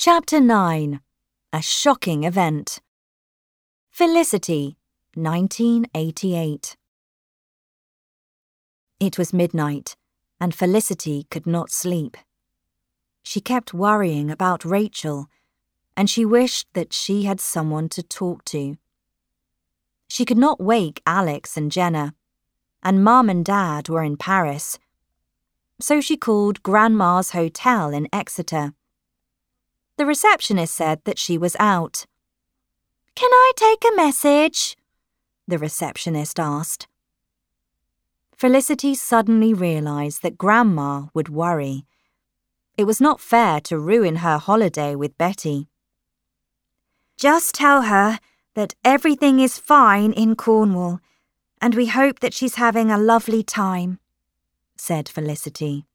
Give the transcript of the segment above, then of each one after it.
Chapter 9. A Shocking Event. Felicity, 1988. It was midnight, and Felicity could not sleep. She kept worrying about Rachel, and she wished that she had someone to talk to. She could not wake Alex and Jenna, and Mum and Dad were in Paris. So she called Grandma's Hotel in Exeter. The receptionist said that she was out. "Can I take a message?" the receptionist asked. Felicity suddenly realized that Grandma would worry. It was not fair to ruin her holiday with Betty. "Just tell her that everything is fine in Cornwall, and we hope that she's having a lovely time," said Felicity.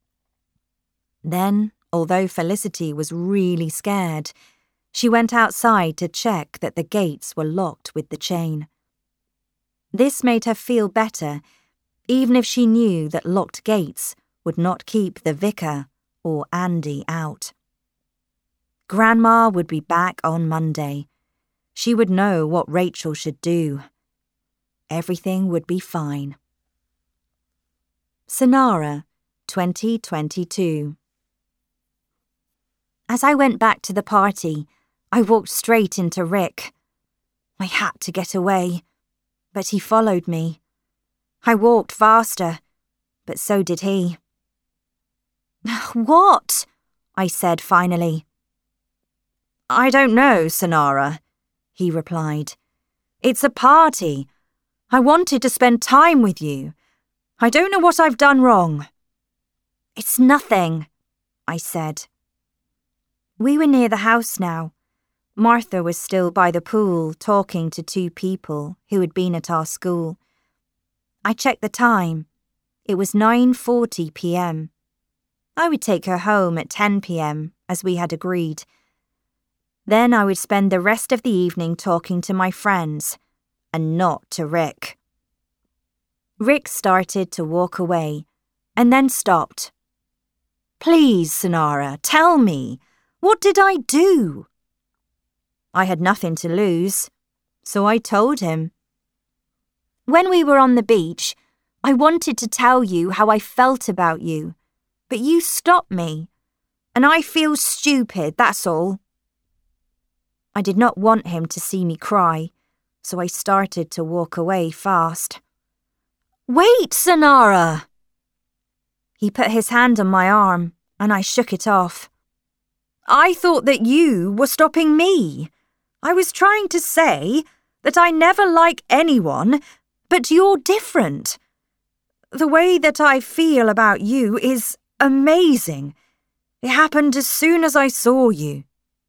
Then, although Felicity was really scared, she went outside to check that the gates were locked with the chain. This made her feel better, even if she knew that locked gates would not keep the vicar or Andy out. Grandma would be back on Monday. She would know what Rachel should do. Everything would be fine. Sonara, 2022. As I went back to the party, I walked straight into Rick. I had to get away, but he followed me. I walked faster, but so did he. "What?" I said finally. "I don't know, Sonara," he replied. "It's a party. I wanted to spend time with you. I don't know what I've done wrong." "It's nothing," I said. We were near the house now. Martha was still by the pool talking to two people who had been at our school. I checked the time. It was 9:40 p.m. I would take her home at 10 p.m, as we had agreed. Then I would spend the rest of the evening talking to my friends, and not to Rick. Rick started to walk away, and then stopped. "Please, Sonara, tell me. What did I do?" I had nothing to lose, so I told him. "When we were on the beach, I wanted to tell you how I felt about you, but you stopped me, and I feel stupid, that's all." I did not want him to see me cry, so I started to walk away fast. "Wait, Sonara!" He put his hand on my arm, and I shook it off. "I thought that you were stopping me. I was trying to say that I never like anyone, but you're different. The way that I feel about you is amazing. It happened as soon as I saw you."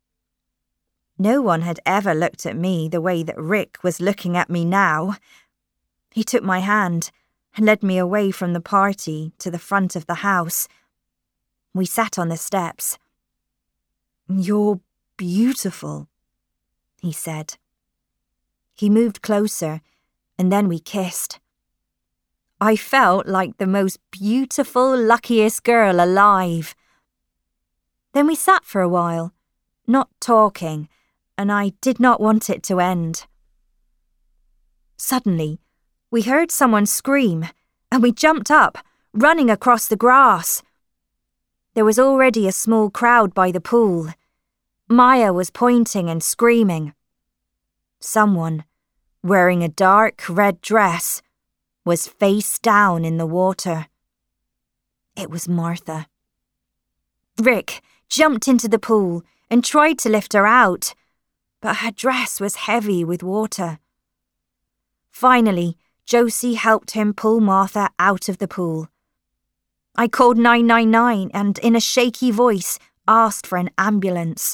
No one had ever looked at me the way that Rick was looking at me now. He took my hand and led me away from the party to the front of the house. We sat on the steps. "You're beautiful," he said. He moved closer, and then we kissed. I felt like the most beautiful, luckiest girl alive. Then we sat for a while, not talking, and I did not want it to end. Suddenly, we heard someone scream, and we jumped up, running across the grass. There was already a small crowd by the pool. Maya was pointing and screaming. Someone, wearing a dark red dress, was face down in the water. It was Martha. Rick jumped into the pool and tried to lift her out, but her dress was heavy with water. Finally, Josie helped him pull Martha out of the pool. I called 999 and, in a shaky voice, asked for an ambulance.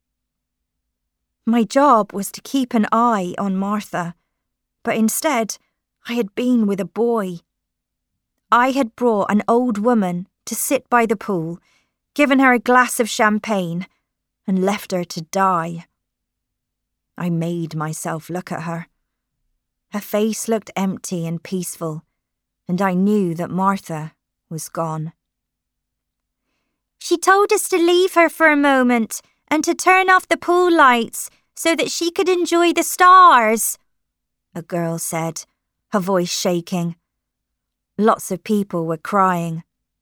My job was to keep an eye on Martha, but instead I had been with a boy. I had brought an old woman to sit by the pool, given her a glass of champagne, and left her to die. I made myself look at her. Her face looked empty and peaceful, and I knew that Martha was gone. "She told us to leave her for a moment and to turn off the pool lights so that she could enjoy the stars," a girl said, her voice shaking. Lots of people were crying.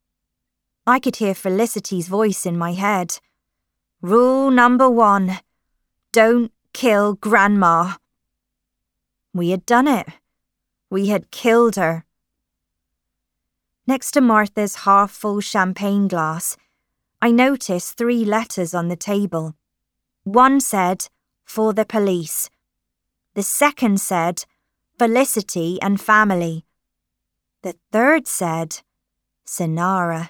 I could hear Felicity's voice in my head. "Rule number 1, don't kill Grandma." We had done it. We had killed her. Next to Martha's half-full champagne glass, I noticed 3 letters on the table. One said, "For the police." The second said, "Felicity and family." The third said, "Senara."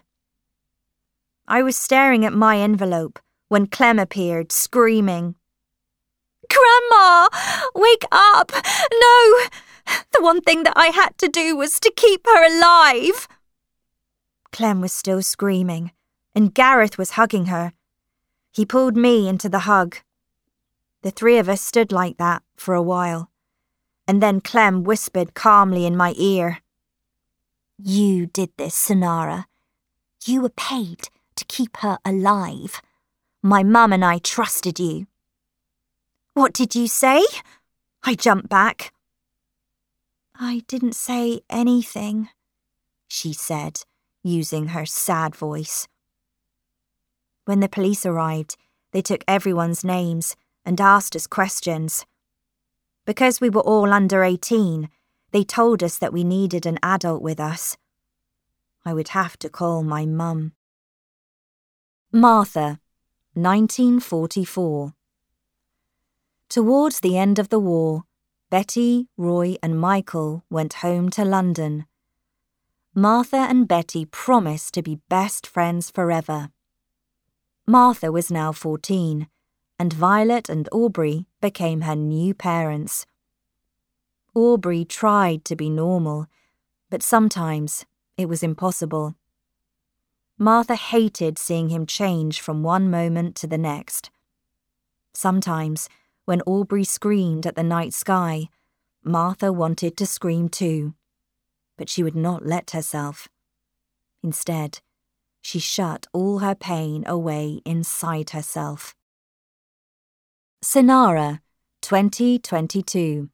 I was staring at my envelope when Clem appeared, screaming, "Grandma, wake up! No! The one thing that I had to do was to keep her alive." Clem was still screaming, and Gareth was hugging her. He pulled me into the hug. The 3 of us stood like that for a while, and then Clem whispered calmly in my ear, "You did this, Senara. You were paid to keep her alive. My mum and I trusted you." "What did you say?" I jumped back. "I didn't say anything," she said, using her sad voice. When the police arrived, they took everyone's names and asked us questions. Because we were all under 18, they told us that we needed an adult with us. I would have to call my mum. Martha, 1944. Towards the end of the war, Betty, Roy and Michael went home to London. Martha and Betty promised to be best friends forever. Martha was now 14, and Violet and Aubrey became her new parents. Aubrey tried to be normal, but sometimes it was impossible. Martha hated seeing him change from one moment to the next. Sometimes, when Aubrey screamed at the night sky, Martha wanted to scream too, but she would not let herself. Instead, she shut all her pain away inside herself. Senara, 2022.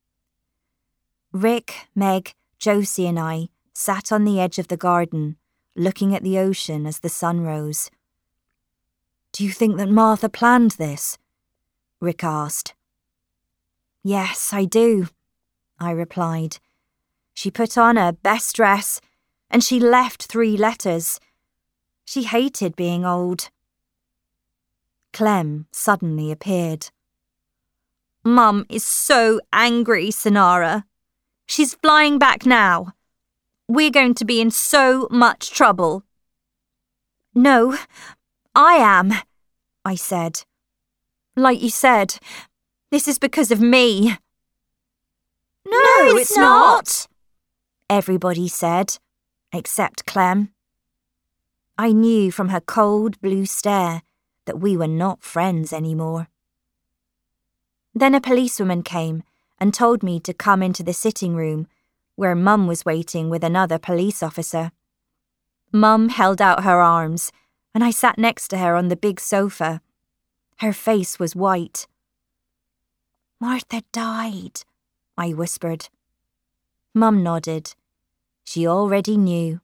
Rick, Meg, Josie and I sat on the edge of the garden, looking at the ocean as the sun rose. "Do you think that Martha planned this?" Rick asked. "Yes, I do," I replied. "She put on her best dress, and she left 3 letters. She hated being old." Clem suddenly appeared. "Mum is so angry, Senara. She's flying back now. We're going to be in so much trouble." "No, I am," I said. "Like you said, this is because of me." No, it's not," everybody said, except Clem. I knew from her cold blue stare that we were not friends anymore. Then a policewoman came and told me to come into the sitting room, where Mum was waiting with another police officer. Mum held out her arms, and I sat next to her on the big sofa. Her face was white. "Martha died," I whispered. Mum nodded. She already knew.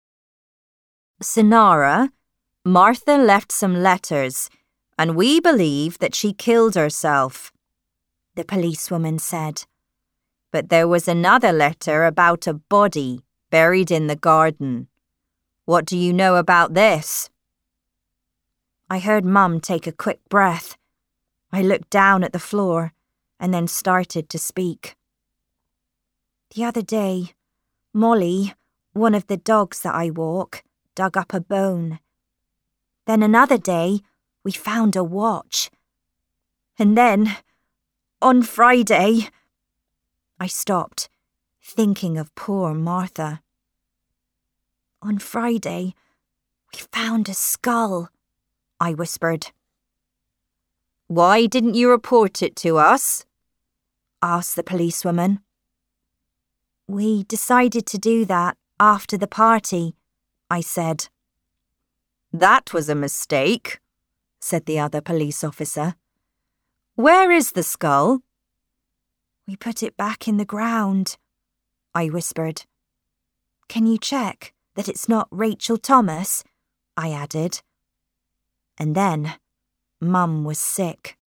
"Senara, Martha left some letters, and we believe that she killed herself," the policewoman said. "But there was another letter about a body buried in the garden. What do you know about this?" I heard Mum take a quick breath. I looked down at the floor and then started to speak. "The other day, Molly, one of the dogs that I walk, dug up a bone. Then another day, we found a watch. And then, on Friday..." I stopped, thinking of poor Martha. "On Friday, we found a skull," I whispered. "Why didn't you report it to us?" asked the policewoman. "We decided to do that after the party," I said. "That was a mistake," said the other police officer. Where is the skull? We put it back in the ground, I whispered. Can you check that it's not Rachel Thomas? I added. And then Mum was sick.